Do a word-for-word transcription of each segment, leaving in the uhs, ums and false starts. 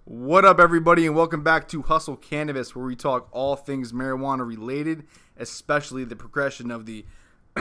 What up, everybody, and welcome back to Hustle Cannabis, where we talk all things marijuana related, especially the progression of the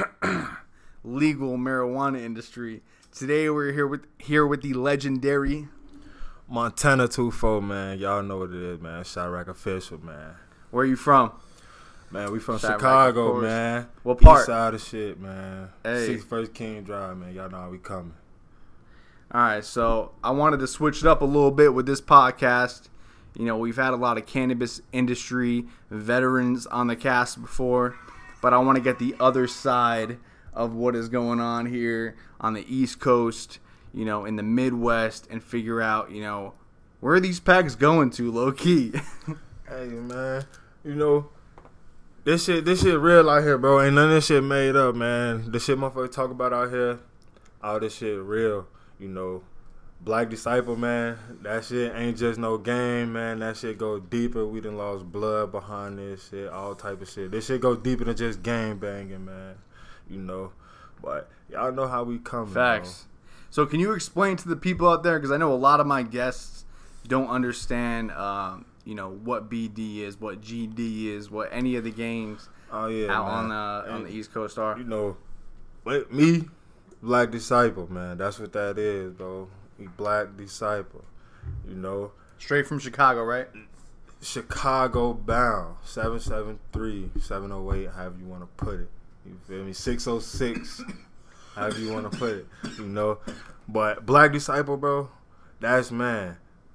legal marijuana industry. Today, we're here with here with the legendary Montana two four, man. Y'all know what it is, man. Chirac official, man. Where are you from? Man, we from Chirac, Chicago, man. What part? East side of shit, man. Hey. sixty-first King Drive, man. Y'all know how we coming. All right, so I wanted to switch it up a little bit with this podcast. You know, we've had a lot of cannabis industry veterans on the cast before, but I want to get the other side of what is going on here on the East Coast, you know, in the Midwest, and figure out, you know, where are these packs going to, low key. Hey, man. You know, this shit, this shit real out here, bro. Ain't none of this shit made up, man. The shit motherfuckers talk about out here, all this shit real. You know, Black Disciple, man, that shit ain't just no game, man. That shit go deeper. We done lost blood behind this shit, all type of shit. This shit go deeper than just game banging, man. You know, but y'all know how we coming. Facts. Bro. So can you explain to the people out there, because I know a lot of my guests don't understand, um, you know, what B D is, what G D is, what any of the games oh, yeah, out man. on the, on the East Coast are. You know, with me, Black Disciple, man. That's what that is, bro. We Black Disciple. You know. Straight from Chicago, right? Chicago bound. seven seven three, seven oh eight, however you want to put it. You feel me? six oh six, however you want to put it. You know. But Black Disciple, bro, that's man.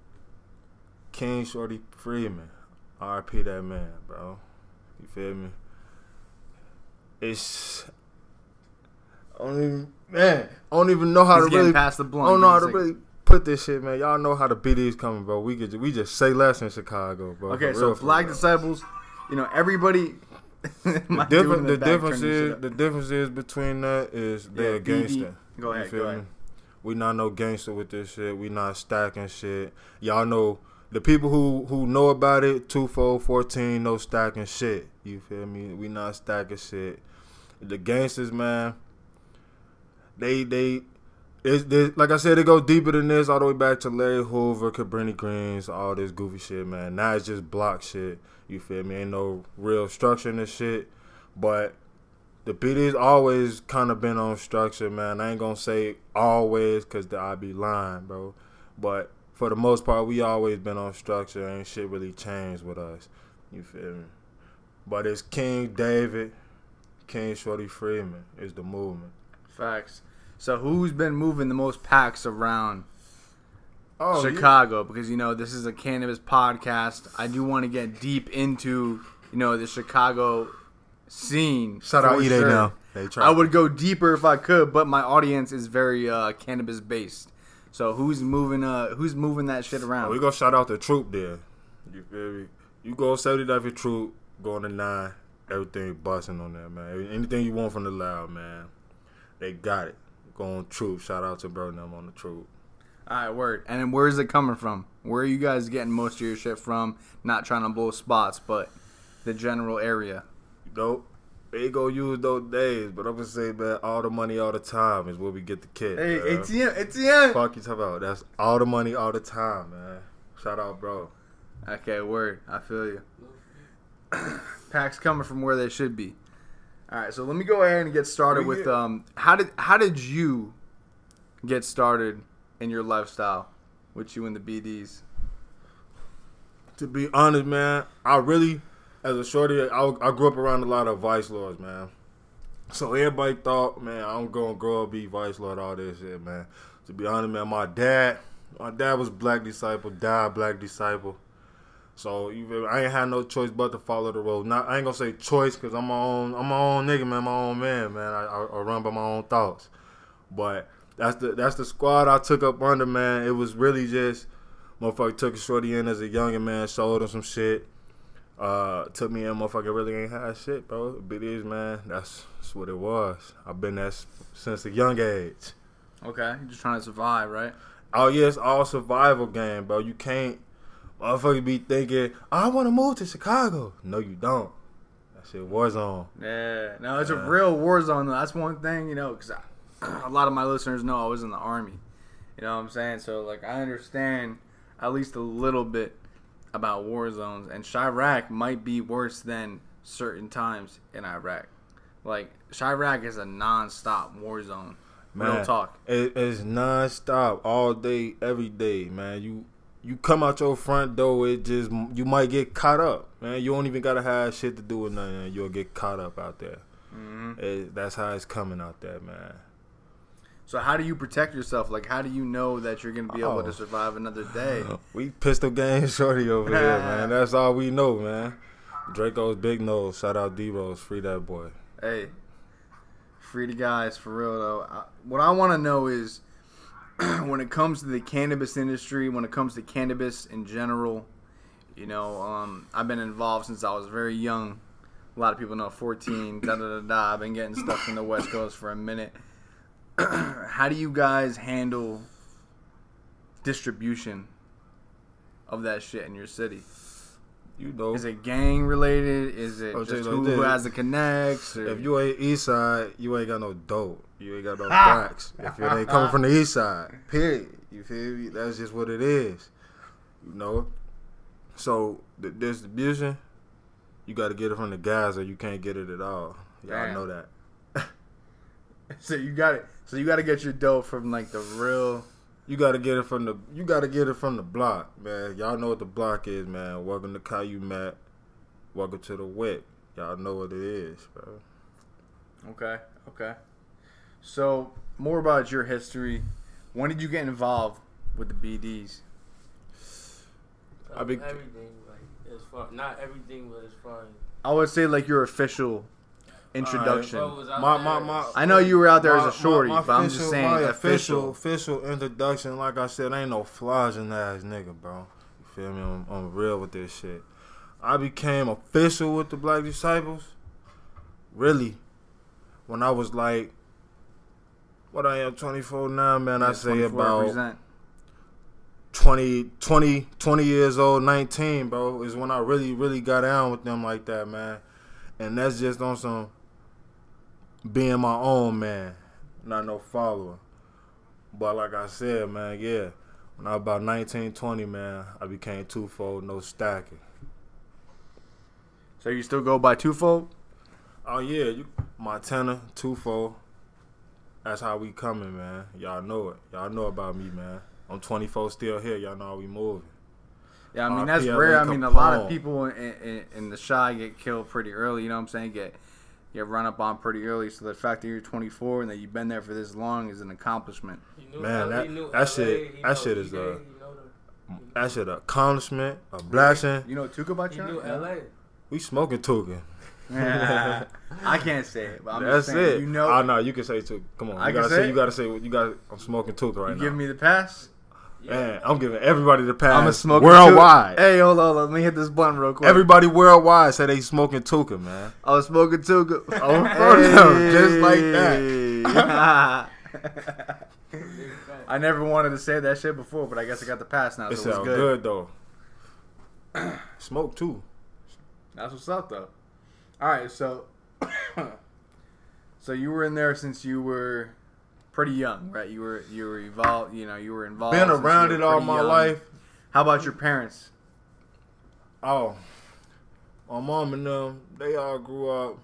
King Shorty Freeman. R I P that man, bro. You feel me? It's... I don't even, man, I don't even know how He's to really. past the blunt. I don't know how to like, really put this shit, man. Y'all know how the B D's coming, bro. We could, we just say less in Chicago, bro. Okay, for so real, Black real. Disciples, you know, everybody. The difference, the difference is, the difference is between that is they're yeah, a gangster. Go ahead, go ahead. Me? We not no gangster with this shit. We not stacking shit. Y'all know the people who who know about it. Two four fourteen, no stacking shit. You feel me? We not stacking shit. The gangsters, man. They, they, it's, they, like I said, they go deeper than this, all the way back to Larry Hoover, Cabrini Greens, all this goofy shit, man. Now it's just block shit, you feel me? Ain't no real structure in this shit, but the B D's always kind of been on structure, man. I ain't gonna say always, because I'd be lying, bro, but for the most part, we always been on structure. Ain't shit really changed with us, you feel me? But it's King David, King Shorty Freeman is the movement. Facts. So who's been moving the most packs around oh, Chicago? Yeah. Because, you know, this is a cannabis podcast. I do want to get deep into, you know, the Chicago scene. Shout out E Day sure. now. They try. I would go deeper if I could, but my audience is very uh, cannabis based. So who's moving? Uh, who's moving that shit around? Oh, we gonna shout out the Troop there. You feel me? You go seventy-nine Troop, going to nine. Everything busting on there, man. Anything you want from the Loud, man. They got it. Going Troop. Shout out to bro them on the Troop. All right, word. And then where is it coming from? Where are you guys getting most of your shit from? Not trying to blow spots, but the general area. Dope. They go use those days, but I'm gonna say, man, all the money all the time is where we get the kid. Hey, man. A T M, A T M. Fuck you talking about? That's all the money all the time, man. Shout out, bro. Okay, word. I feel you. Packs coming from where they should be. All right, so let me go ahead and get started with um. How did how did you get started in your lifestyle with you and the B Ds? To be honest, man, I really, as a shorty, I, I grew up around a lot of vice lords, man. So everybody thought, man, I'm gonna grow up be vice lord, all this shit, man. To be honest, man, my dad, my dad was Black Disciple, died Black Disciple. So you, I ain't had no choice but to follow the road. Not, I ain't gonna say choice, cause I'm my own, I'm my own nigga, man, my own man, man. I, I, I run by my own thoughts. But that's the that's the squad I took up under, man. It was really just motherfucker took a shorty in as a youngin', man, showed him some shit. Uh, took me in, motherfucker really ain't had shit, bro. B Ds, man, that's, that's what it was. I've been there since a young age. Okay, you're just trying to survive, right? Oh yeah, it's all survival game, bro. You can't. Motherfuckers be thinking, oh, I want to move to Chicago. No, you don't. That shit war zone. Yeah. No, it's uh, a real war zone, though. That's one thing, you know, because a lot of my listeners know I was in the Army. You know what I'm saying? So, like, I understand at least a little bit about war zones, and Chirac might be worse than certain times in Iraq. Like, Chirac is a non-stop war zone. Man, Real talk. It, it's non-stop, all day, every day, man. You you come out your front door, it just, you might get caught up, man. You don't even got to have shit to do with nothing. You'll get caught up out there. Mm-hmm. It, that's how it's coming out there, man. So how do you protect yourself? Like, how do you know that you're going to be oh. able to survive another day? We pistol gang shorty over here, man. That's all we know, man. Draco's big nose. Shout out D-Rose. Free that boy. Hey, free the guys, for real, though. I, what I want to know is, when it comes to the cannabis industry, when it comes to cannabis in general, you know, um, I've been involved since I was very young. A lot of people know fourteen, da da da da. I've been getting stuff from the West Coast for a minute. How do you guys handle distribution of that shit in your city? You know, is it gang related? Is it I'll just like who this. has the connects? Or? If you ain't east side, you ain't got no dope. You ain't got no blacks. If it ain't coming from the east side, period. You feel me? That's just what it is. You know? So, the distribution, you got to get it from the guys or you can't get it at all. Y'all Damn. know that. So you got it. So you got to get your dough from like the real. You got to get it from the. You got to get it from the block, man. Y'all know what the block is, man. Welcome to Calumet. Welcome to the whip. Y'all know what it is, bro. Okay. Okay. So more about your history. When did you get involved with the B Ds? I be everything like as far not everything, but as far as I would say like your official introduction. Right. My, my, my, I know you were out there my, as a shorty, my, my but I'm official, just saying my official. official official introduction. Like I said, ain't no flogging ass nigga, bro. You feel me? I'm, I'm real with this shit. I became official with the Black Disciples. Really, when I was like, what I am, twenty-four now, man. Yeah, I say about represent. twenty, twenty, twenty years old, nineteen, bro, is when I really, really got down with them like that, man. And that's just on some being my own man, not no follower. But like I said, man, yeah, when I was about nineteen, twenty, man, I became twofold, no stacking. So you still go by twofold? Oh, yeah, you, Montana, twofold. That's how we coming, man. Y'all know it. Y'all know about me, man. I'm twenty-four still here. Y'all know how we moving. Yeah, I mean, Uh, that's P L A rare. I mean, a Capone. lot of people in, in, in the shy get killed pretty early, you know what I'm saying? Get get run up on pretty early. So the fact that you're twenty-four and that you've been there for this long is an accomplishment. Man, that, that shit, that shit is a, that shit a accomplishment, a blessing. You know Tuka by You chance? knew L A. We smoking Tuka. Yeah. I can't say it, but I'm That's just saying, it. you know. Oh, no, you can say Tuka. Come on. I you can gotta say say, it? you gotta say, you got. I'm smoking Tuka right you now. giving me the pass? Man, I'm giving everybody the pass. I'm a smoker worldwide. Hey, hold on, let me hit this button real quick. Everybody worldwide say they smoking Tuka, man. I was smoking Tuka. Oh, hey. Just like that. I never wanted to say that shit before, but I guess I got the pass now. It So it was sounds good. good though. Smoke too. That's what's up, though. All right, so so you were in there since you were pretty young, right? You were you were involved. You know, you were involved. Been since around you were it all pretty my young. life. How about your parents? Oh, my mom and them, they all grew up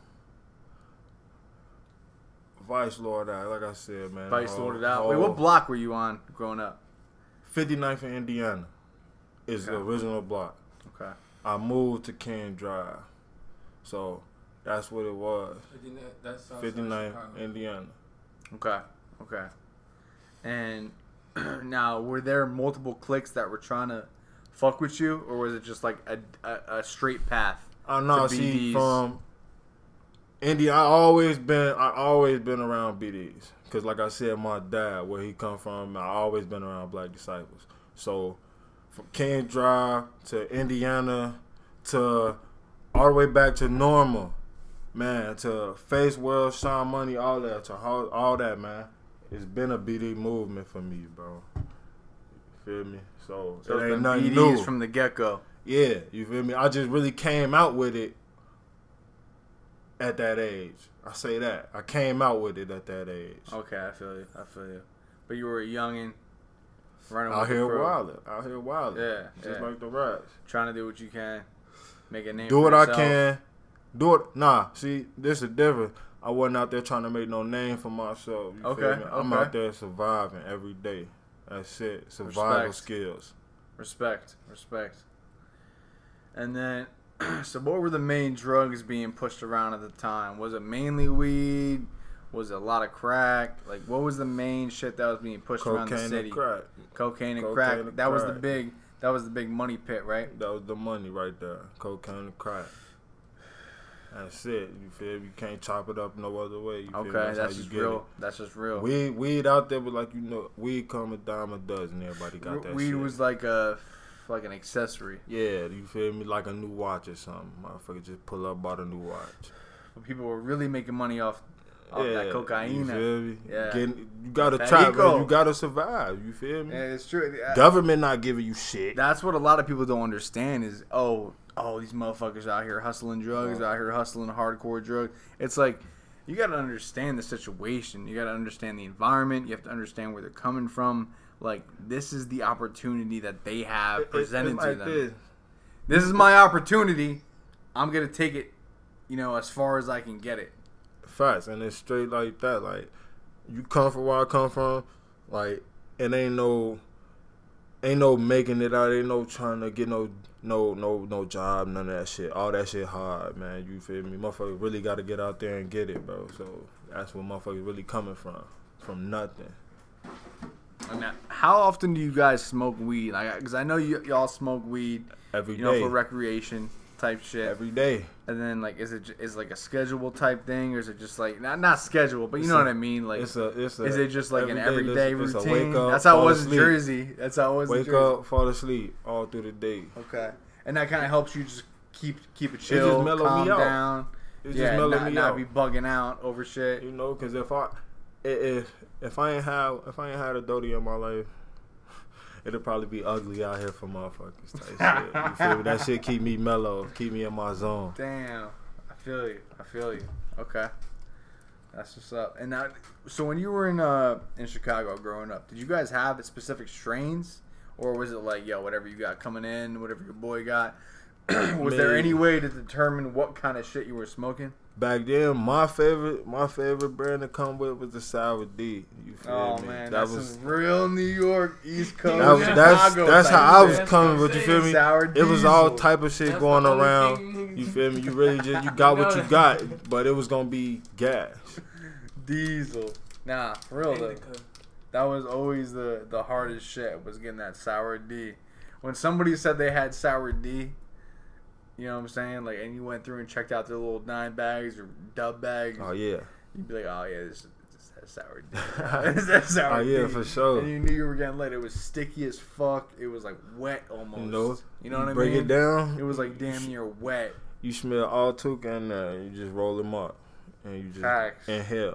Vice Lord out. Like I said, man. Vice whole- Lord it out. whole Wait, what block were you on growing up? fifty-ninth in Indiana is Okay. the original block. Okay. I moved to King Drive. So that's what it was. fifty-ninth, Indiana. Okay. Okay. And now, were there multiple cliques that were trying to fuck with you, or was it just like a, a, a straight path? I know. to See, B Ds? from India, I always been, I always been around B Ds. Cause like I said, my dad, where he come from, I always been around Black Disciples. So from King Drive to Indiana to all the way back to Normal, man, to Face World, Sean Money, all that, to all, all that, man. It's been a B D movement for me, bro. You feel me? So, So it it's ain't been nothing B Ds new. from the get go. Yeah, you feel me? I just really came out with it at that age. I say that. I came out with it at that age. Okay, I feel you. I feel you. But you were a youngin. running Out with here the crew. wilding. Out here wilding. Yeah, Just yeah. like the rats. Trying to do what you can, make a name. Do for what I yourself. can. Do it. Nah, see, this is different. I wasn't out there trying to make no name for myself. You Okay, feel me? I'm okay. out there surviving every day. That's it. Survival Respect. skills. Respect, respect. And then, so what were the main drugs being pushed around at the time? Was it mainly weed? Was it a lot of crack? Like, what was the main shit that was being pushed around the Cocaine city? and crack. Cocaine and Cocaine crack. and That was the crack. big. That was the big money pit, right? That was the money right there. Cocaine and crack. That's it. You feel me? You can't chop it up no other way. You feel me? Okay, That's, that's how you just get real. it. That's just real. Weed, weed out there, but like you know, weed come a dime a dozen. Everybody got that Weed shit. was like a, like an accessory. Yeah, you feel me? Like a new watch or something. Motherfucker just pull up, bought a new watch. But people were really making money off, off yeah, that cocaine. You feel me? Yeah. Getting, you gotta That try, ego. man. You gotta survive. You feel me? Yeah, it's true. Government not giving you shit. That's what a lot of people don't understand is, oh, oh, these motherfuckers out here hustling drugs, Right. out here hustling hardcore drugs. It's like, you got to understand the situation. You got to understand the environment. You have to understand where they're coming from. Like, this is the opportunity that they have It- it- presented it's to like them. this. This is my opportunity. I'm going to take it, you know, as far as I can get it. Facts, and it's straight like that. Like, you come from where I come from, like, it ain't no, ain't no making it out. Ain't no trying to get no, no, no, no job. None of that shit. All that shit hard, man. You feel me? Motherfuckers really got to get out there and get it, bro. So that's where motherfuckers really coming from, from nothing. And now, how often do you guys smoke weed? Like, because I know you y'all smoke weed, Every you know, day, for recreation type shit. every day. And then, like, is it j- is it like a schedule type thing, or is it just like not not schedule, but you It's know a- what I mean? Like, It's a, it's a. is it just like an everyday- everyday it's a routine? wake up, That's how it fall was in asleep. Jersey. That's how it was in Wake Jersey. up, fall asleep, all through the day. Okay, and that kind of helps you just keep keep it chill, just mellow calm me out. down. It yeah, just mellow not, me not out. be bugging out over shit. You know, because if I if if I ain't have if I ain't had a Dodie in my life, it'll probably be ugly out here for motherfuckers type shit. You feel me? That shit keep me mellow, keep me in my zone. Damn, I feel you. I feel you. Okay, that's what's up. And now, so when you were in uh in Chicago growing up, did you guys have specific strains, or was it like, yo, whatever you got coming in, whatever your boy got? Was there Man. any way to determine what kind of shit you were smoking? Back then, my favorite my favorite brand to come with was the Sour D. You feel Oh me? man, that that's was some real New York East Coast. that was, that's Chicago that's type how I was shit. coming with. You feel me? Sour It was all diesel. type of shit That's going the only around. thing- You feel me? You really just you got what you got, but it was gonna be gas. Diesel. Nah, for real though. That was always the, the hardest shit, was getting that Sour D. When somebody said they had Sour D, you know what I'm saying? Like, and you went through and checked out their little nine bags or dub bags, Oh yeah. you'd be like, oh yeah, this, this has Sour D. This has Sour Oh yeah, D. for sure. And you knew you were getting lit. It was sticky as fuck. It was like wet almost. You know, You know what I break mean? it down. It was like damn near wet. You smell all tuka in there. You just roll them up, and you just Facts. inhale.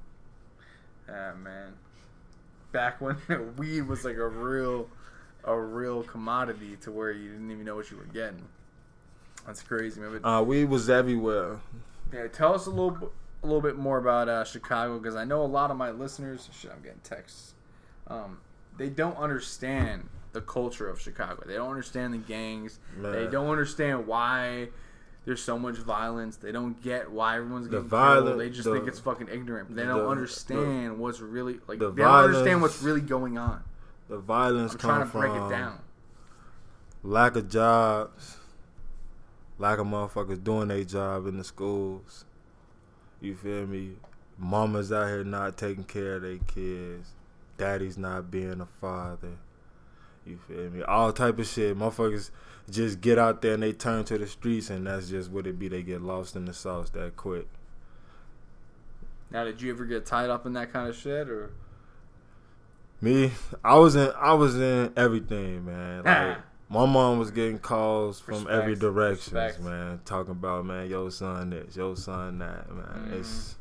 Ah man. Back when weed was like a real, a real commodity to where you didn't even know what you were getting. That's crazy, man. But, Uh, weed was everywhere. yeah, tell us a little, b- a little bit more about uh, Chicago, because I know a lot of my listeners. Shit, I'm getting texts. Um, they don't understand the culture of Chicago. They don't understand the gangs. Man. They don't understand why there's so much violence. They don't get why everyone's The getting violence- killed. They just the- think it's fucking ignorant. But they the- don't understand what's really like. They the don't understand violence- what's really going on. The violence I'm come trying to break from it down. lack of jobs, lack of motherfuckers doing their job in the schools. You feel me? Mamas out here not taking care of their kids. Daddy's not being a father. You feel me? All type of shit. Motherfuckers just get out there and they turn to the streets, and that's just what it be. They get lost in the sauce that quick. Now, did you ever get tied up in that kind of shit, or? Me, I was in. I was in everything, man. Like my mom was getting calls from Respect. every direction, Respect. man. Talking about, man, yo son this, yo son that, man. Mhm. It's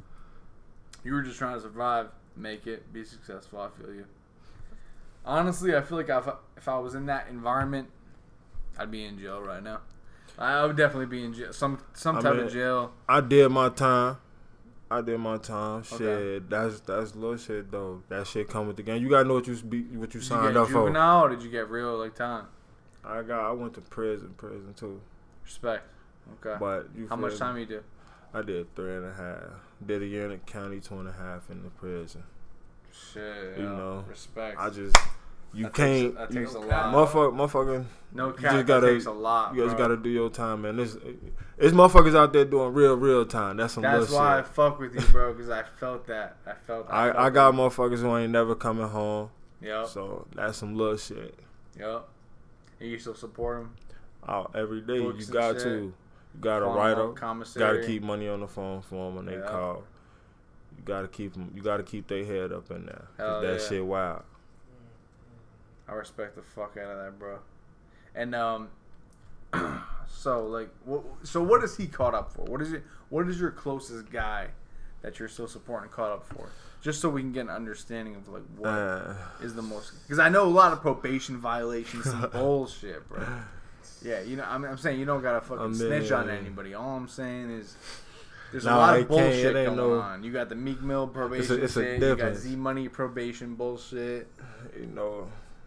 You were just trying to survive, make it, be successful. I feel you. Honestly, I feel like if I, if I was in that environment, I'd be in jail right now. I would definitely be in jail. Some some I type mean, of jail. I did my time. I did my time. Shit, Okay. that's that's little shit though. That shit come with the game. You gotta know what you be, what you Did signed you get up for. juvenile or did you get real like time? I got. I went to prison, prison too. Respect. Okay. But you How feel much me? time you do? I did three and a half. Did a year in the county, two and a half in the prison. Shit. You yo, know, respect. I just you That can't. Takes, that you, takes a you- lot. motherfucker, motherfucking. No you cap. just gotta- that takes a lot. You just bro. gotta do your time, man. This, it's motherfuckers out there doing real, real time. That's some That's little why shit. I fuck with you, bro, because I felt that. I felt. I, felt I, I got that. motherfuckers who ain't never coming home. Yep. So that's some little shit. Yep. And you still support him? Out every day. Books You and got shit. to. You gotta Calling write them up. up, commissary. Gotta keep money on the phone for them when they Yeah. call. You gotta keep them. You gotta keep their head up in there. 'Cause Hell that yeah. shit wild. I respect the fuck out of that, bro. And um, so like, what, so what is he caught up for? What is it? What is your closest guy that you're still supporting caught up for? Just so we can get an understanding of like what is Uh, the most. Because I know a lot of probation violations, some bullshit, bro. Yeah, you know, I'm, I'm saying you don't gotta fucking I mean- snitch on anybody. All I'm saying is. There's a Nah, lot it of can't- bullshit it ain't going no- on. You got the Meek Mill probation it's a shit. You got difference. Z Money probation bullshit. you know,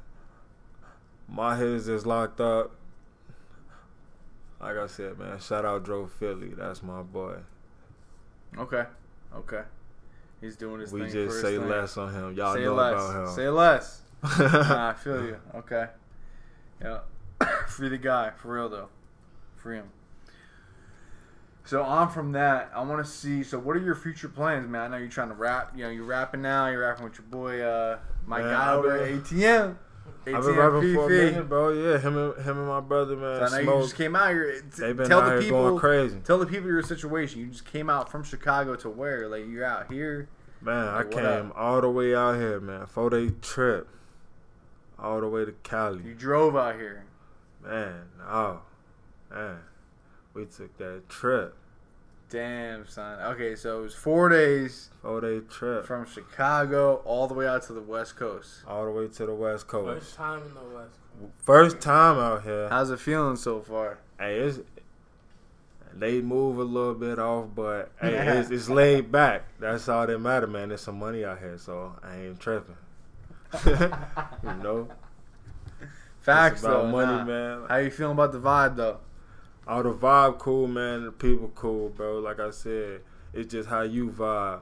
my head is just locked up. Like I said, man, shout out Joe Philly. That's my boy. Okay, okay. He's doing his We thing. just for say his thing. less on him. Y'all Say know less. about him. Say less. Nah, I feel you. Okay. Yeah. Free the guy, for real though. Free him. So on from that, I want to see. So what are your future plans, man? I know you're trying to rap. You know, you're rapping now. You're rapping with your boy, uh, my Man, guy I've over at been- A T M. I've been rapping for a minute, bro. Yeah, him and him and my brother, man. So I know you Smoke. just came out here. They been Tell out the here people. going crazy. Tell the people your situation. You just came out from Chicago to where? Like you're out here. Man, Like, I what came up? all the way out here, man. Four day trip. All the way to Cali. You drove out here. Man, oh. Man. We took that trip. Damn, son. Okay, so it was four days Four day trip. from Chicago all the way out to the West Coast. All the way to the West Coast. First time in the West. First time out here. How's it feeling so far? Hey, it's, they move a little bit off, but hey, it's, it's laid back. That's all that matter, man. There's some money out here, so I ain't tripping. You know? Facts, It's about though. money, nah. man. How you feeling about the vibe, though? All the vibe cool, man. The people cool, bro. Like I said, it's just how you vibe.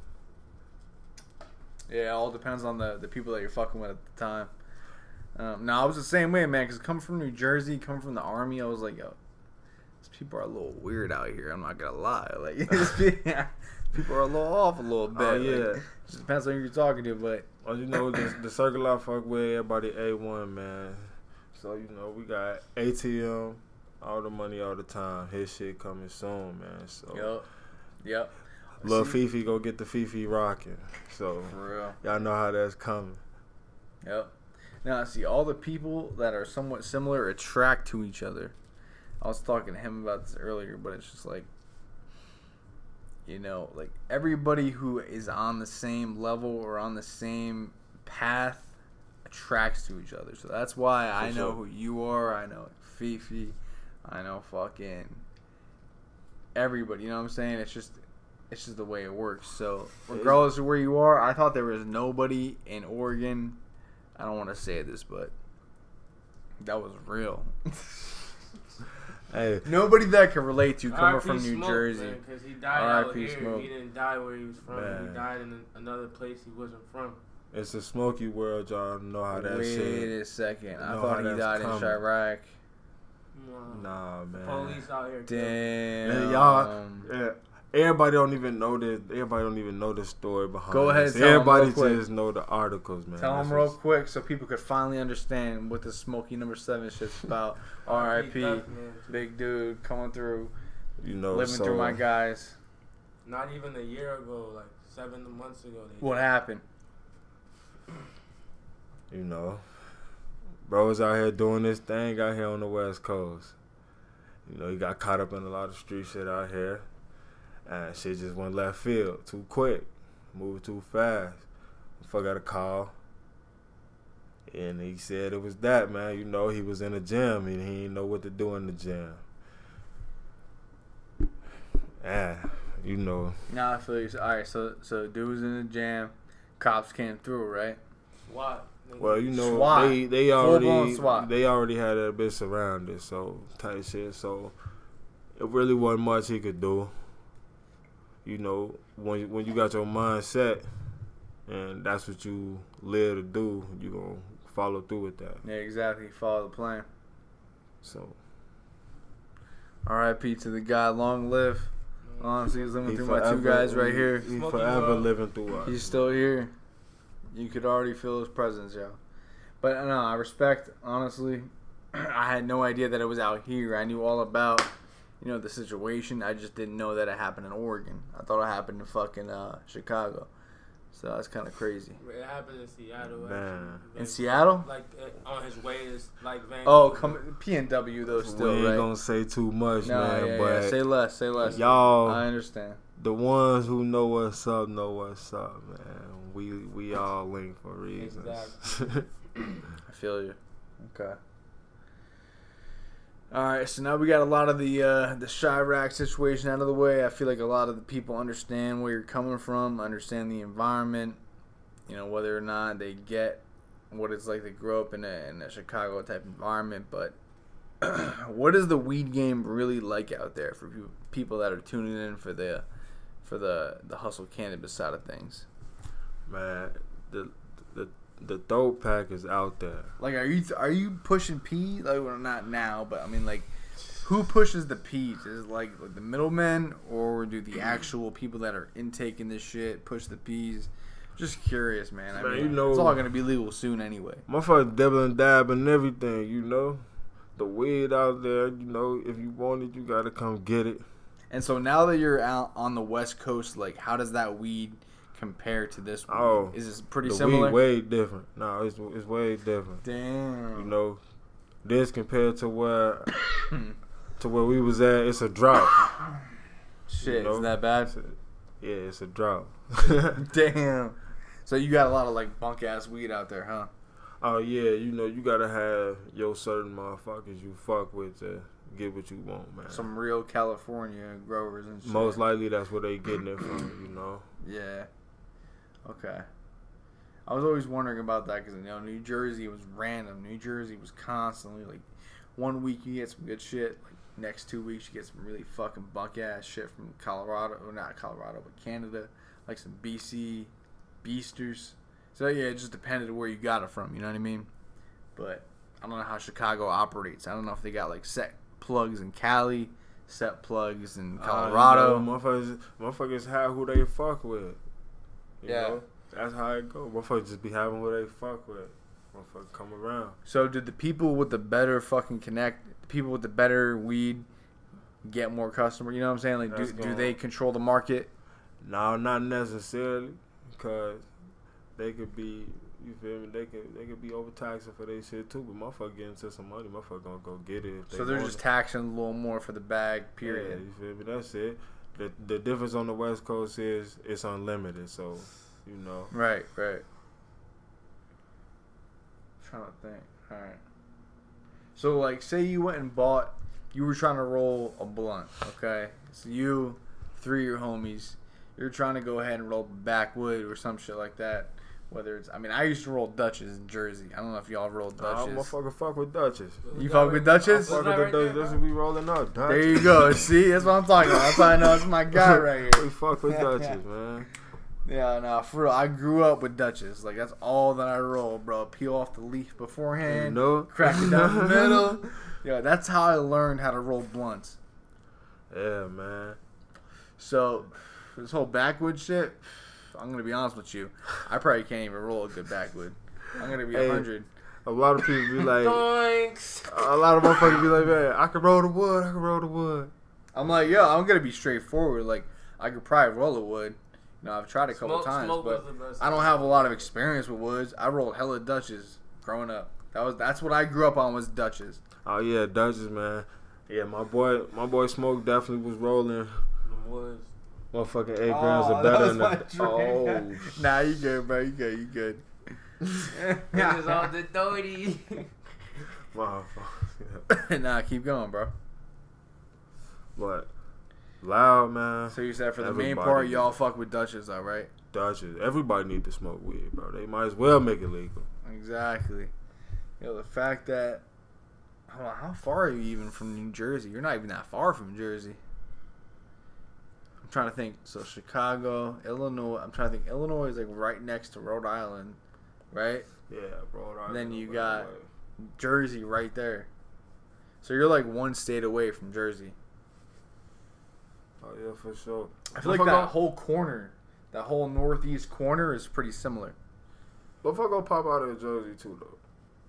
Yeah, it all depends on the, the people that you're fucking with at the time. Um, no, I was the same way, man, because coming from New Jersey, coming from the Army, I was like, yo, these people are a little weird out here. I'm not going to lie. Like, people are a little off a little bit. Oh, Like, yeah. it just depends on who you're talking to, but Well, you know, the, the circle I fuck with, everybody A one, man. So, you know, we got A T M, all the money all the time. His shit coming soon, man. So, yep. Yep. Lil See? Fifi go get the Fifi rocking. So, For real. y'all know how that's coming. Yep. Now, see, all the people that are somewhat similar attract to each other. I was talking to him about this earlier, but it's just like, you know, like everybody who is on the same level or on the same path attracts to each other. So that's why I know sure. who you are. I know Fifi. I know fucking everybody. You know what I'm saying? It's just, it's just the way it works. So regardless of where you are, I thought there was nobody in Oregon. I don't want to say this, but that was real. Hey, Nobody that can relate to coming R I P from New Smoke, Jersey. Because he died R I out P here. Smoke. He didn't die where he was from. Man. He died in another place he wasn't from. it's a smoky world, y'all know how that Wait shit. a second. I know thought how he that's died coming. in Chirac. Nah. Nah, man. Police out here. killing. Damn. Man, y'all, yeah, everybody don't even know this. Everybody don't even know the story behind. Go ahead, this. tell 'em Everybody real quick. just know the articles, man. Tell That's them real what's- quick so people could finally understand what the Smoky Number Seven shit's about. R I P. Duck, man. Big dude coming through, You know, living so, through my guys. Not even a year ago, like seven months ago. They What happened? You know, bros out here doing this thing out here on the West Coast. You know, he got caught up in a lot of street shit out here, and shit just went left field too quick, moved too fast. Fuck got a call, and he said it was that, man. You know, he was in the gym and he didn't know what to do in the gym. Yeah, you know. Nah, I feel you. So, all right, so so dude was in the jam, cops came through, right? SWAT. nigga. Well, you know, SWAT. they they Full-blown already SWAT. they already had that bitch surrounded, so type shit. So it really wasn't much he could do. You know, when when you got your mind set, and that's what you live to do, you gonna follow through with that. Yeah, exactly. Follow the plan. So R I P to the guy. Long live. Honestly, he's living he through my two forever- guys right here. He Smokey forever Rock. living through us. He's still here. You could already feel his presence, yo. But no, I respect, honestly. I had no idea that it was out here. I knew all about, you know, the situation. I just didn't know that it happened in Oregon. I thought it happened in fucking uh, Chicago. So that's kind of crazy. It happened in Seattle. Man. actually. In Seattle? Like uh, on his way to like Vancouver. Oh, come P N W though, we still, ain't right? gonna say too much, No, man. yeah, but yeah. Say less, say less. y'all, I understand. the ones who know what's up, know what's up, man. We we all linked for reasons. Exactly. I feel you. Okay. All right, so now we got a lot of the uh, the Chirac situation out of the way. I feel like a lot of the people understand where you're coming from, understand the environment, you know, whether or not they get what it's like to grow up in a, in a Chicago type environment. But what is the weed game really like out there for people, people that are tuning in for the for the the hustle cannabis side of things? Man, the the the dope pack is out there. Like, are you are you pushing P? Like, well, not now, but I mean, like, who pushes the P's? Is it like, like the middlemen, or do the actual people that are intaking this shit push the P's? Just curious, man. I Man, mean, you know- it's all gonna be legal soon anyway. Motherfuckers dabble and dab and everything, you know. The weed out there, you know. If you want it, you gotta come get it. And so now that you're out on the West Coast, like, how does that weed compare to this weed? Oh, Is this pretty the similar? weed way different. No, it's it's way different. Damn. You know, this compared to where to where we was at, it's a drought. Shit, you know? is that bad? It's a- yeah, it's a drought. Damn. So you got a lot of like bunk ass weed out there, huh? Oh yeah, you know you gotta have your certain motherfuckers you fuck with to get what you want, man. Some real California growers and shit. Most likely that's where they getting it from, you know. Yeah. Okay. I was always wondering about that because, you know, New Jersey was random. New Jersey was constantly, like, one week you get some good shit. Like, next two weeks you get some really fucking bunk-ass shit from Colorado. Or not Colorado, but Canada. Like some B C Beasters. So, yeah, it just depended where you got it from. You know what I mean? But I don't know how Chicago operates. I don't know if they got, like, set plugs in Cali, set plugs in Colorado. Uh, you know, motherfuckers, motherfuckers have who they fuck with. You Yeah. know? That's how it go. Motherfuckers just be having who they fuck with. Motherfuckers come around. So did the people with the better fucking connect, the people with the better weed, get more customers? You know what I'm saying? Like, do, That's do going- they control the market? No, not necessarily, because they could be, you feel me? They could they could be overtaxing for their shit too. But motherfucker getting to some money, motherfucker gonna go get it. If they So they're want just it. taxing a little more for the bag, Yeah, period. you feel me? That's it. The the difference on the West Coast is it's unlimited. So, you know. Right, right. Trying to think. All right. So, like, say you went and bought, you were trying to roll a blunt, okay? So you, three of your homies, you're trying to go ahead and roll backwood or some shit like that. Whether it's, I mean, I used to roll Dutches in Jersey. I don't know if y'all rolled Nah, Dutches. motherfucker fuck with Dutches. You fuck with Dutches? Fuck that with right the there, Dutches. That's bro? what we rolling up. Dutches. There you go. See, that's what I'm talking about. That's why I know it's my guy right We here. fuck with Dutches, man. Yeah, no, for real. I grew up with Dutches. Like, that's all that I roll, bro. Peel off the leaf beforehand, You know? crack it down the middle. Yeah, that's how I learned how to roll blunts. Yeah, man. So, this whole backwood shit, I'm going to be honest with you. I probably can't even roll a good backwood. I'm going to be Hey. a hundred. A lot of people be like, Thanks. a lot of motherfuckers be like, man, I can roll the wood. I can roll the wood. I'm like, yo, I'm going to be straightforward. Like, I could probably roll a wood. You know, I've tried a couple Smoke, times, smoke but was the best. I don't have a lot of experience with woods. I rolled hella Dutches growing up. That was that's what I grew up on was Dutches. Oh yeah, Dutches, man. Yeah, my boy, my boy Smoke definitely was rolling. Them woods. Motherfucking eight Oh, grams of that better was than my the. dream. Oh, Nah, you good, bro. You good. You good. Niggas all the thirty. motherfucker. Nah, keep going, bro. But Loud, man. So you said for the main Everybody part, do. y'all fuck with Dutchess, though, right? Dutchess. Everybody need to smoke weed, bro. They might as well make it legal. Exactly. You know, the fact that... Hold on, how far are you even from New Jersey? You're not even that far from Jersey. I'm trying to think. So Chicago, Illinois. I'm trying to think. Illinois is like right next to Rhode Island, right? Yeah, bro. And then you got Jersey right there. So you're like one state away from Jersey. Oh yeah, for sure. I feel like that whole corner, that whole northeast corner is pretty similar. But if I go pop out of Jersey too, though.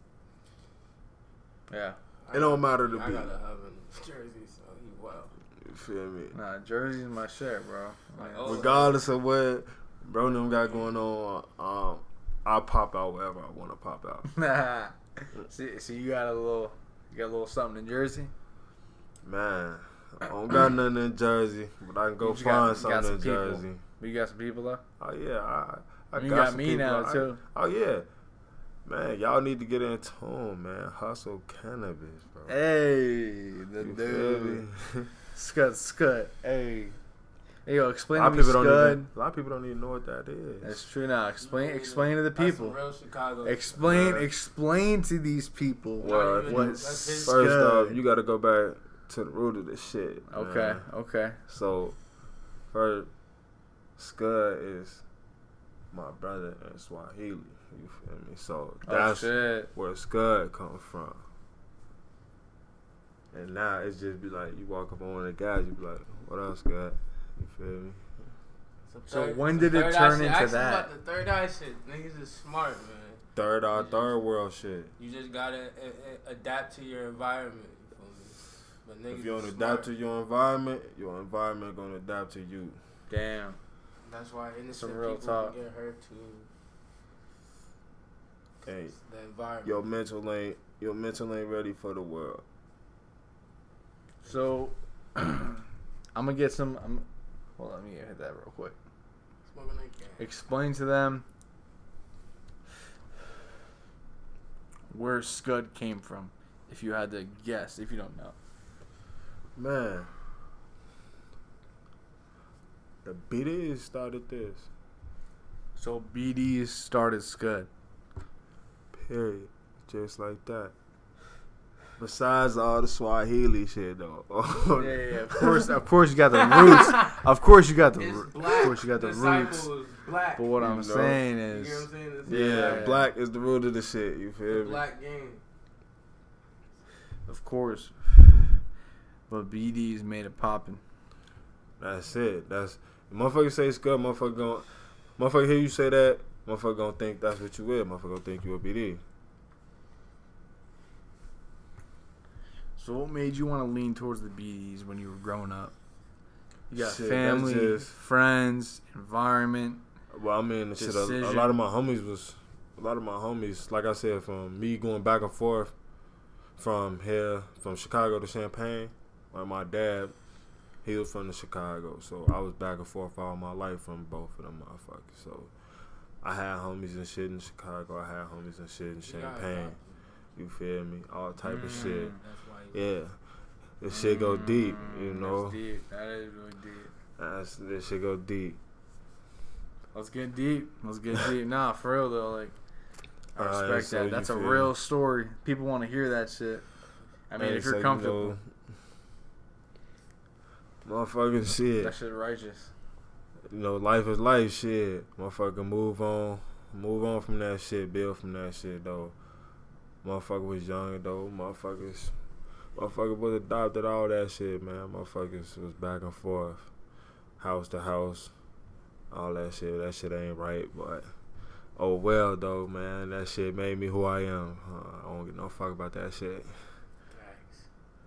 Yeah. It don't matter to I me. gotta have in Jersey, so he well. You feel me? Nah, Jersey's my shit, bro. Like, Oh, Regardless of what bro and them got going on, um, I'll pop out wherever I want to pop out. nah. See, see, you got a little, you got a little something in Jersey. Man, I don't got nothing in Jersey, but I can go You find got- you got something some in people. Jersey. But you got some people though. Oh yeah, I, I You got, got some me people. now, I- too. Oh yeah, man, y'all need to get in tune, man. Hustle cannabis, bro. Hey, the You feel dude. me? Scut, scut. Hey. Hey, yo, A explain lot to of me, people don't Scud. even. A lot of people don't even know what that is. That's true now. Explain, You know, explain to the that's some people. real Chicago. Explain, Yeah. explain to these people Well, even- what's that's his- First Scud. off, you got to go back to the root of the shit. Okay, man. okay. So, first, Scud is my brother in Swahili. You feel me? So Oh that's shit. where Scud comes from. And now it's just be like you walk up on one of the guys, you be like, "What else, Scud?" You feel me? Some So third- when some did it third turn eye shit. into Ask him that? about the third eye shit. Niggas is smart, man. Third eye, You just- third world shit. You just gotta uh, uh, adapt to your environment. You feel me? But niggas If you don't is adapt smart. to your environment, your environment gonna adapt to you. Damn. That's why innocent Some real people talk. can get hurt too. Hey, It's the environment. your mental ain't your mental ain't ready for the world. So, I'm gonna get some. I'm, well, let me hit that real quick. Smoking like that. Explain to them where Scud came from, if you had to guess, if you don't know. Man, the B Ds started this. So B Ds started Scud. Period. Just like that. Besides all the Swahili shit, though. Yeah, yeah, yeah. Of course, of course, you got the roots. Of course, you got the. It's Of black. course, you got the roots. Disciples, black. But what You I'm know. saying You is, get what I'm saying? It's yeah, Yeah. black is the root of the shit. You the feel me? black game. of course, but B Ds made it poppin'. That's it. That's motherfucker say Scud. Motherfucker gon' motherfucker hear you say that. Motherfucker gonna think that's what you is. Motherfucker gonna think you a B D. So what made you want to lean towards the B Ds when you were growing up? You got Shit, that's family, just- friends, environment. Well, I mean, shit, a, a Decision. lot of my homies was, a lot of my homies, like I said, from me going back and forth from here, from Chicago to Champaign, like my dad, he was from the Chicago, so I was back and forth all my life from both of them motherfuckers. So I had homies and shit in Chicago, I had homies and shit in You gotta Champagne. adopt. You feel me? All type of Mm. shit. That's why you Yeah, this shit go deep, you Mm, know. That's deep. That is really deep. That's, this shit go deep. Let's get deep. Let's get deep. Nah, for real though. Like, I Alright, respect so that. you That's a feel real me? story. People want to hear that shit. I mean, Hey, if you're so, you comfortable, know, motherfucking shit. that shit righteous. You know, life is life, shit. Motherfucker, move on, move on from that shit, build from that shit, though. Motherfucker was young, though. Motherfuckers, motherfucker was adopted, all that shit, man. Motherfuckers was back and forth, house to house, all that shit. That shit ain't right, but oh well, though, man. That shit made me who I am. Uh, I don't give no fuck about that shit. Facts.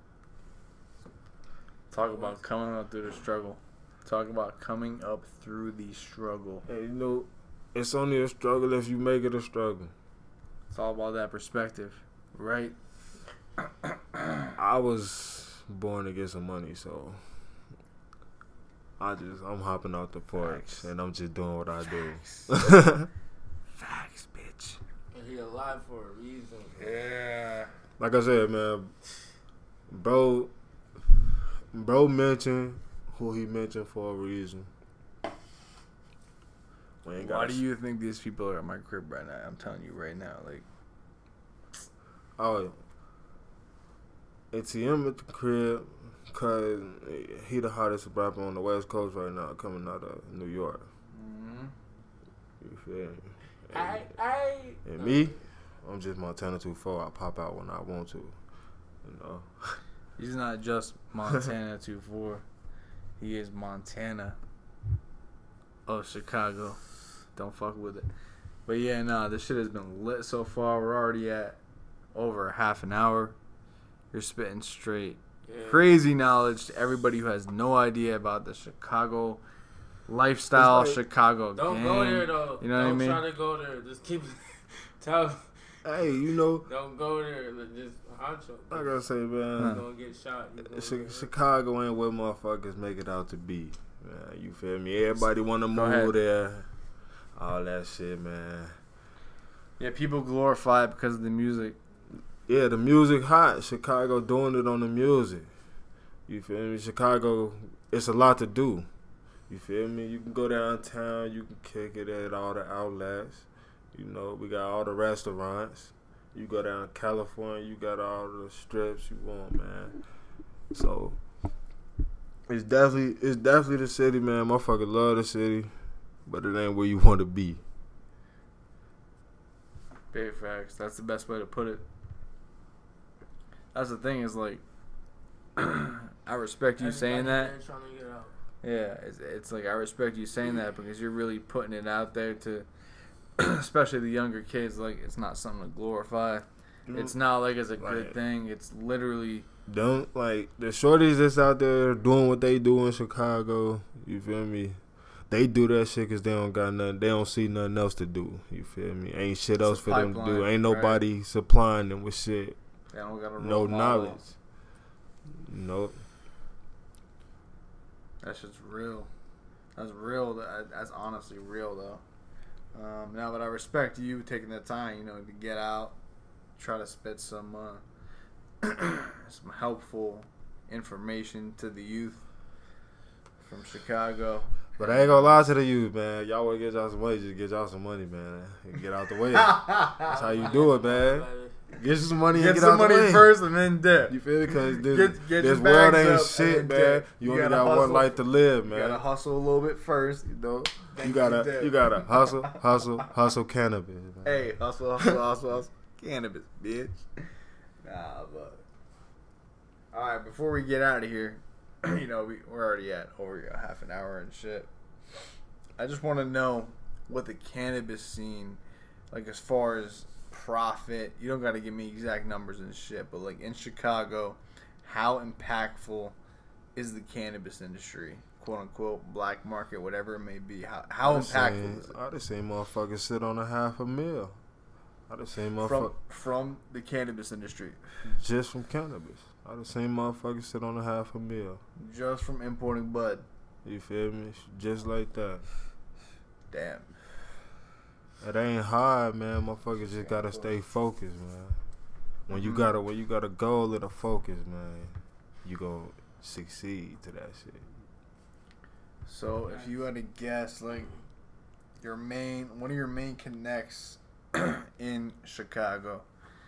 Talk about coming up through the struggle. Talk about coming up through the struggle. Hey, you know, it's only a struggle if you make it a struggle. It's all about that perspective, right? I was born to get some money, so I just I'm hopping out the porch Facts. and I'm just doing what I do. Facts, bitch. And he alive for a reason. Yeah. Like I said, man, bro, bro mentioned who he mentioned for a reason. We ain't Why gotta do you think these people are at my crib right now? I'm telling you right now, like, Oh, A T M at the crib, cause he the hottest rapper on the West Coast right now, coming out of New York. mm-hmm. You feel me? And, I, I, and me, I'm just Montana two four. I pop out when I want to, you know. He's not just Montana two four. He is Montana of Chicago. Don't fuck with it. But yeah, nah, this shit has been lit so far. We're already at over half an hour. You're spitting straight yeah. crazy knowledge to everybody who has no idea about the Chicago lifestyle, Like, Chicago Don't gang. go there though. You know what I don't mean? try to go there. Just keep tell. Hey, you know, Don't go there. Just honcho. like I say, You're man, gonna get shot. You're gonna Chi- get- Chicago ain't what motherfuckers make it out to be. Man, you feel me? Everybody want to Go move ahead. there. All that shit, man. Yeah, people glorify it because of the music. Yeah, the music hot. Chicago doing it on the music. You feel me? Chicago, it's a lot to do. You feel me? You can go downtown. You can kick it at all the outlets. You know, we got all the restaurants. You go down to California, you got all the strips you want, man. So it's definitely it's definitely the city, man. Motherfucker love the city, but it ain't where you want to be. Big facts. That's the best way to put it. That's the thing is like, I respect you saying that. Everybody there trying to get out. Yeah, it's, it's like I respect you saying that because you're really putting it out there to, especially the younger kids. Like it's not something to glorify. It's not like it's a good Right. thing. It's literally Don't like the shorties that's out there doing what they do in Chicago. You feel me? They do that shit because they don't got nothing. They don't see nothing else to do. You feel me? Ain't shit It's else a for them to do. pipeline, Ain't right. nobody supplying them with shit. they don't got a No role model. knowledge. Nope. That's just real. That's real. That- That's honestly real though. Um, now, but I respect you taking the time, you know, to get out, try to spit some uh, some helpful information to the youth from Chicago. But I ain't gonna lie to the youth, man. Y'all wanna get y'all some money, just get y'all some money, man. And get out the way. That's how you do it, man. Get you some money Get and get some out money the way. first and then dip. You feel me? Because this, Get- get this your world bags ain't up shit, and man. then dip. You, You only gotta got one hustle. life to live, You man. gotta hustle a little bit first, you know. You gotta, dip. you gotta hustle, hustle, hustle cannabis. Man. Hey, hustle, hustle, hustle, hustle. Cannabis, bitch. Nah, but. Alright, before we get out of here, you know, we, we're already at over a half an hour and shit. I just want to know what the cannabis scene, like as far as profit, you don't got to give me exact numbers and shit, but like in Chicago, how impactful is the cannabis industry? Quote unquote, black market, whatever it may be. How, how I done impactful seen- is it? I done seen motherfuckers sit on a half a mil. I done seen motherfuckers From, from the cannabis industry, just from cannabis. I done seen motherfuckers sit on a half a mil. just from importing bud. You feel me? Just like that. Damn. It ain't hard, man. Motherfuckers just gotta stay focused, man. When you Mhm. got a when you got a goal and a focus, man, you gonna succeed to that shit. So if you had to guess, like your main, one of your main connects in Chicago,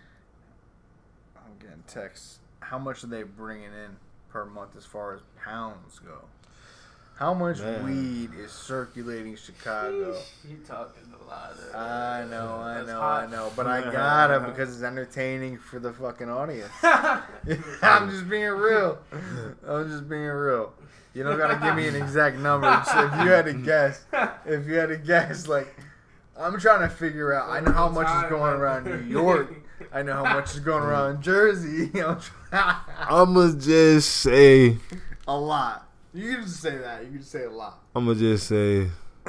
I'm getting texts. How much are they bringing in per month as far as pounds go? How much Man. weed is circulating Chicago? He talking a lot of. I know, I That's know, hot. I know, but I gotta because it's entertaining for the fucking audience. I'm just being real. I'm just being real. You don't gotta give me an exact number. So if you had to guess, if you had to guess, like I'm trying to figure out. I know how much is going around New York. I know how much is going around Jersey. You know, I'ma just say, a lot. You can just say that. You can just say a lot. I'ma just say,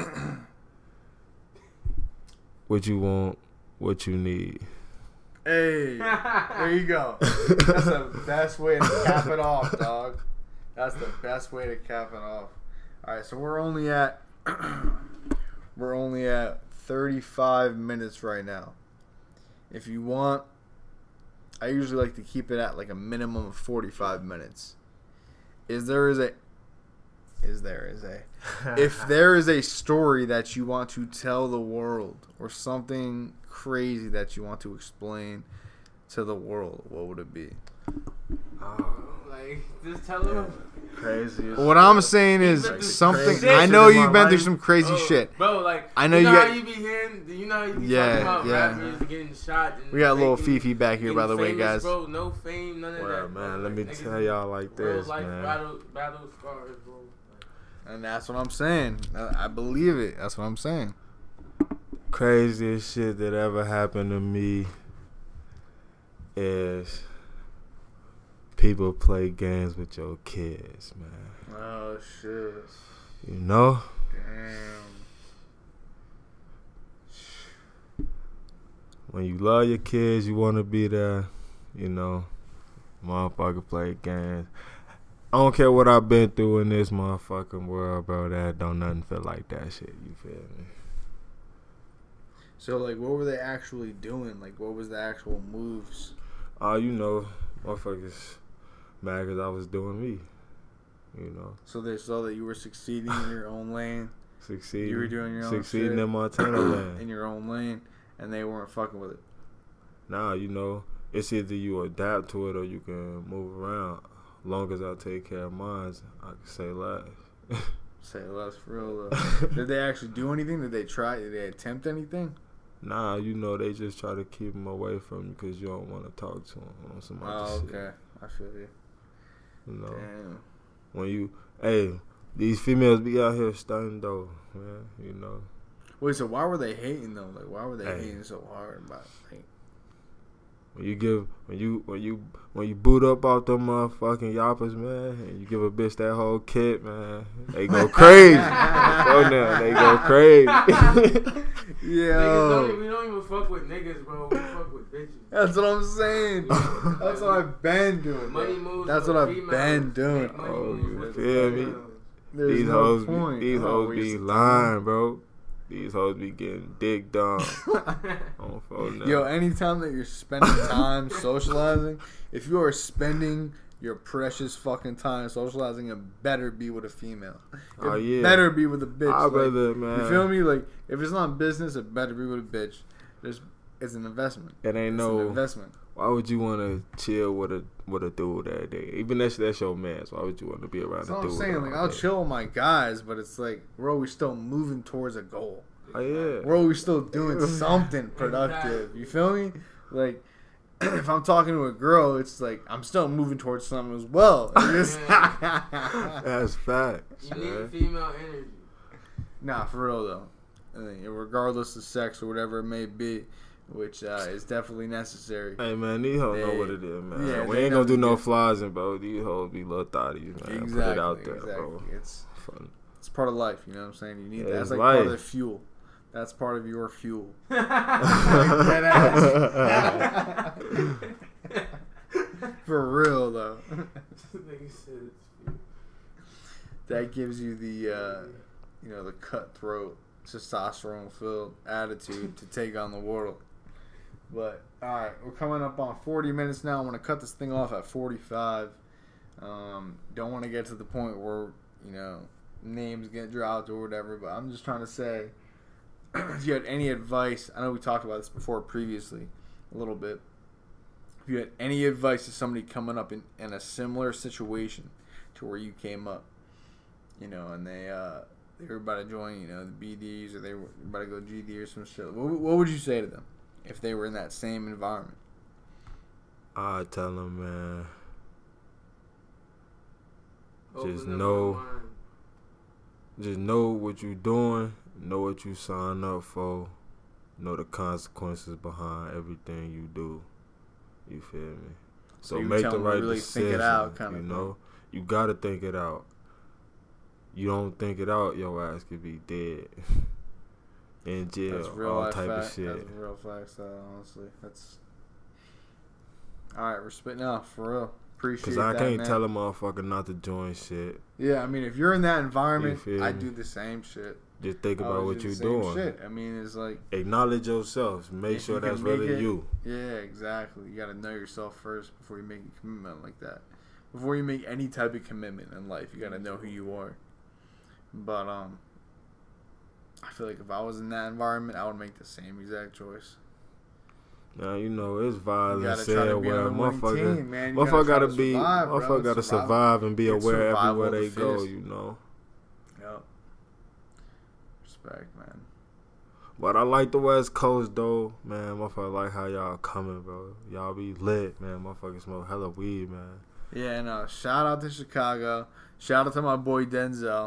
what you want, what you need. Hey, there you go. That's the best way to cap it off, dog. That's the best way to cap it off. All right, so we're only at we're only at thirty-five minutes right now. If you want, I usually like to keep it at like a minimum of forty-five minutes. Is there is a is there is a if there is a story that you want to tell the world or something crazy that you want to explain to the world, what would it be? Oh, like just tell them. Crazy. What I'm saying is Like something. crazy I know shit in you've my been through life. some crazy Oh, shit. bro. Like I know you you know got- how you be hearing. You know how you be Yeah, talking about yeah. rappers getting shot. And We got a little making- Fifi back here, by the getting way, famous, guys. Bro, no fame, none of Well, that. man, bro. let me Like, tell niggas y'all like real this, life man. battle, battle scars, bro. And that's what I'm saying. I I believe it. That's what I'm saying. Craziest shit that ever happened to me is people play games with your kids, man. Oh shit! You know? Damn. When you love your kids, you want to be there. You know? Motherfucker play games. I don't care what I've been through in this motherfucking world, bro. That don't nothing feel like that shit. You feel me? So like, what were they actually doing? Like, what was the actual moves? Oh, you know, motherfuckers mad because I was doing me. You know? So they saw that you were succeeding in your own lane, Succeeding. You were doing your own Succeeding shit. in Montana land. in your own lane, and they weren't fucking with it. Now, you know, it's either you adapt to it or you can move around. Long as I take care of mine, I can say less. Say less for real though. Did they actually do anything? Did they try? Did they attempt anything? Nah, you know, they just try to keep them away from you because you don't want to talk to them on some other Oh, shit. okay. I feel you. You know, Damn. when you, hey, these females be out here stunning though, man. You know, Wait, so why were they hating though? Like, why were they Hey. hating so hard about? Like, when you give, when you, when you, when you boot up off them motherfucking yappers, man, and you give a bitch that whole kit, man, they go crazy. Oh no, they go crazy. Niggas yo, don't, we don't even fuck with niggas, bro. We fuck with bitches. that's what I'm saying. That's what I've been doing. Money bro. moves. That's with what I've females. been doing. Money Oh, moves you with feel me? females. There's These no hoes, point. be, these Oh, hoes waste be of lying, bro. These hoes be getting dick done on phone now. Yo, anytime that you're spending time socializing, if you are spending your precious fucking time socializing, it better be with a female. It Oh, yeah. better be with a bitch. I'd Like, rather, man. you feel me? Like, if it's not business, it better be with a bitch. There's, it's an investment. It ain't It's no. an investment. Why would you want to chill with a with a dude that day? Even that's that's your man. So why would you want to be around That's a what dude? I'm saying. all Like, I'll day? chill with my guys, but it's like we're always still moving towards a goal. Oh yeah. We're always still doing something productive. You feel me? Like, if I'm talking to a girl, it's like I'm still moving towards something as well. It's just- That's facts. You need man. female energy. Nah, for real though. I mean, regardless of sex or whatever it may be, which uh, is definitely necessary. Hey man, these hoes know They- what it is, man. yeah, we they ain't know gonna do the no diff- flies in, bro. These hoes be little thotties, man. Exactly. Put it out there, exactly. bro. It's Fun. it's part of life. You know what I'm saying? You need Yeah, that. That's it's like part of life. the fuel. That's part of your fuel. For real though. Nigga said it's That gives you the, uh, you know, the cutthroat, testosterone-filled attitude to take on the world. But all right, we're coming up on forty minutes now. I want to cut this thing off at forty-five. Um, don't want to get to the point where you know names get dropped or whatever. But I'm just trying to say, if you had any advice, I know we talked about this before previously, a little bit. If you had any advice to somebody coming up in, in a similar situation to where you came up, you know, and they uh, they were about to join, you know, the B Ds or they were about to go G D or some shit. What, what would you say to them if they were in that same environment? I tell them, man. Open Just up your know, mind. just know what you doing. Know what you sign up for. Know the consequences behind everything you do. You feel me? So you make tell the them to right really decision. think it out, kinda you thing. know, you gotta think it out. You don't think it out, your ass could be dead in jail, That's real all life type fact. of shit. That's real facts, though, honestly. That's all right. We're spitting out for real. Appreciate Cause I that, can't man. tell a motherfucker not to join shit. Yeah, I mean, if you're in that environment, You feel I me? do the same shit. Just think I about would what do you the same doing. Shit. I mean, it's like, Acknowledge yourself. Make If sure you can that's make really it- you. yeah, exactly. You got to know yourself first before you make a commitment like that. Before you make any type of commitment in life, you got to know who you are. But um, I feel like if I was in that environment, I would make the same exact choice. Now you know it's You violence gotta try to be everywhere. on the winning Motherfucker, team, man. You motherfucker gotta gotta try to be, survive, bro. motherfucker gotta Survival. survive and be It's aware survival everywhere of they the go. fittest. You know. Yep. Respect, man. But I like the West Coast though, man. Motherfucker like how y'all coming, bro. Y'all be lit, man. Motherfucker smoke hella weed, man. Yeah, no. Shout out to Chicago. Shout out to my boy Denzel.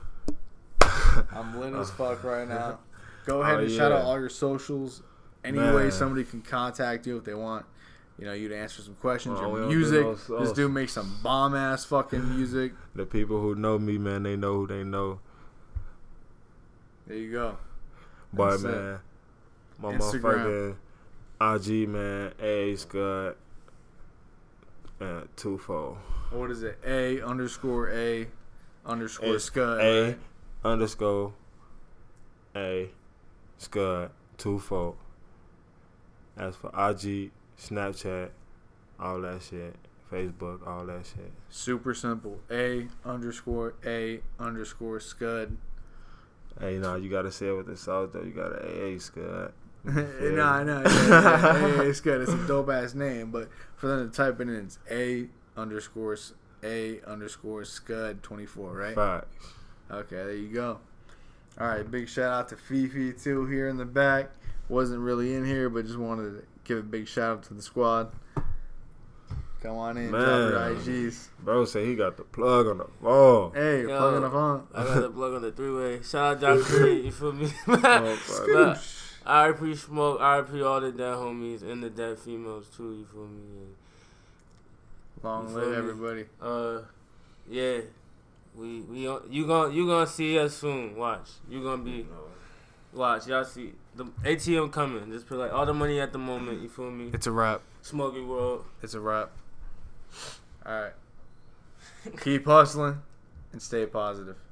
I'm lit as fuck right now. Go ahead Oh, and shout out yeah. all your socials. Any Man. way somebody can contact you if they want, you know, you to answer some questions. Oh, we your don't do music. no This sauce. dude makes some bomb ass fucking music. The people who know me, man, they know who they know. There you go. But That's it. man, my Instagram. motherfucking I G man, A Scott, uh, twofold. What is it? A underscore A underscore It's Scud. A right? underscore A Scud twofold. As for I G, Snapchat, all that shit, Facebook, all that shit. Super simple. A underscore A underscore Scud. Hey, nah, you gotta say it with the sauce though. You gotta A A Scud. no, I know. Yeah, yeah, A A Scud. It's a dope ass name, but for them to type it in, it's A underscore S- A underscore Scud twenty-four, right? Facts. Okay, there you go. All right, big shout out to Fifi too here in the back. Wasn't really in here, but just wanted to give a big shout out to the squad. Come on in, drop your I Man. Gs. Bro say he got the plug on the phone. Hey, Yo. plugging the phone. I got the plug on the three way. Shout out John Creed, you feel me? Oh, But R I P Smoke, R I P all the dead homies and the dead females too, you feel me? And, Long You feel live me? everybody. uh, yeah, we we on- you gon' you gonna see us soon. Watch, you gonna be watch. Y'all see the A T M coming. Just put like all the money at the moment. You feel me? It's a wrap. Smoking World. It's a wrap. All right. Keep hustling and stay positive.